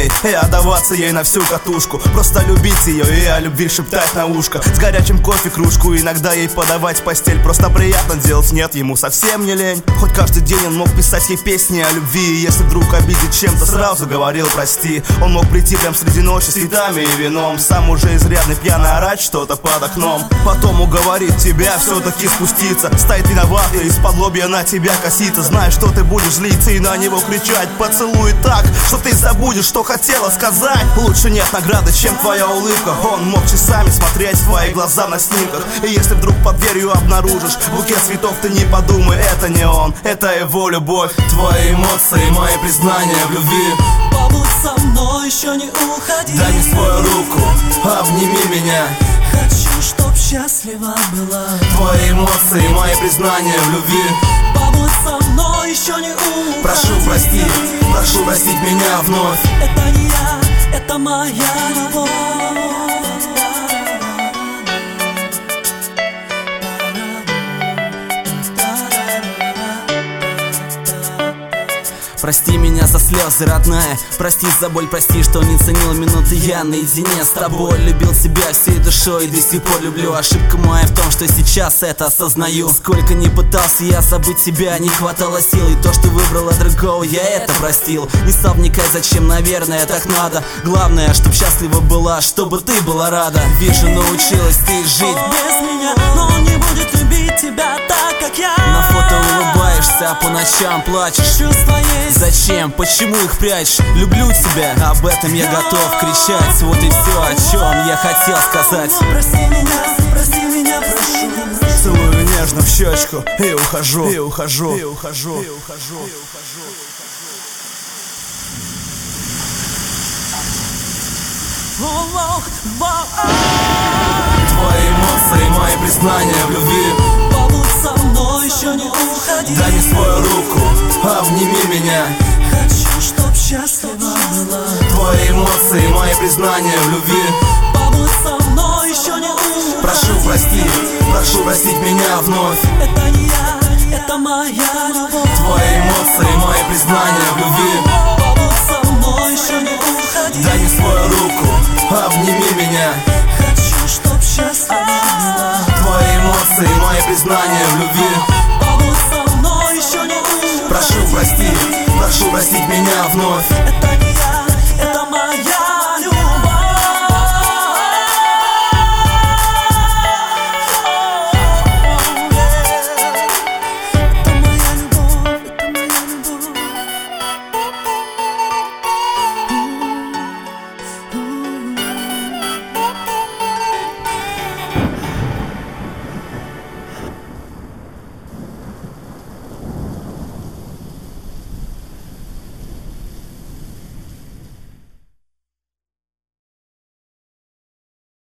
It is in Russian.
ей и отдаваться ей на всю катушку. Просто любить ее и о любви шептать на ушко. С горячим кофе кружку иногда ей подавать в постель. Просто приятно делать, нет, ему совсем не лень. Хоть каждый день он мог писать ей песни о любви, и если вдруг обидит чем-то, сразу говорил прости. Он мог прийти прям среди ночи с цветами и вином, сам уже изрядный пьяный орать что-то под окном. Потом уговорит тебя все-таки спуститься, стоит виноватый, из-под лобья на тебя косится. Знаешь, что ты будешь злиться и на него кричать. Поцелует так, что ты забудешь, что хотела сказать. Лучше нет награды, чем твоя улыбка. Он мог часами смотреть в твои глаза на снимках, и если вдруг под дверью обнаружишь букет цветов, ты не подумай, это не он, это его любовь. Твои эмоции, мои признания в любви. Побудь со мной, еще не уходи. Дай мне свою руку, обними меня. Хочу, чтоб счастлива была. Твои эмоции, мои признания в любви. Побудь со мной, еще не уходи. Прошу простить меня вновь. Это не я, это моя любовь. Прости меня за слезы, родная. Прости за боль, прости, что не ценил минуты я наедине с тобой. Любил тебя всей душой и до сих пор люблю. Ошибка моя в том, что сейчас это осознаю. Сколько не пытался я забыть тебя, не хватало сил. И то, что выбрала другого, я это простил. Не стал вникать, зачем, наверное, так надо. Главное, чтоб счастлива была, чтобы ты была рада. Вижу, научилась ты жить без меня, но он не будет любить тебя так, как я. На фото улыбаешься, а по ночам плачешь. Чувства есть. Зачем? Почему их прячешь? Люблю тебя, об этом я готов кричать. Вот и все, о чем я хотел сказать. Но прости меня, прошу. Целую нежно в щечку и ухожу, и ухожу, и ухожу, и ухожу. Твои эмоции, мои признания в любви. Побудь со мной, еще не уходи. Дай мне свою руку, обними меня. Хочу, чтоб счастлива была. Твои эмоции, мои признания в любви. Побудь со мной, еще не уходи. Прошу простить меня вновь. Это не я, это моя любовь. Твои эмоции, мои признания в любви. Побудь со мной, еще не уходи. Дай мне свою руку, обними меня. Хочу, чтоб счастлива была. Твои эмоции, мои признания в любви. Побудь со мной, еще не уходи. Прошу простить меня вновь. Это не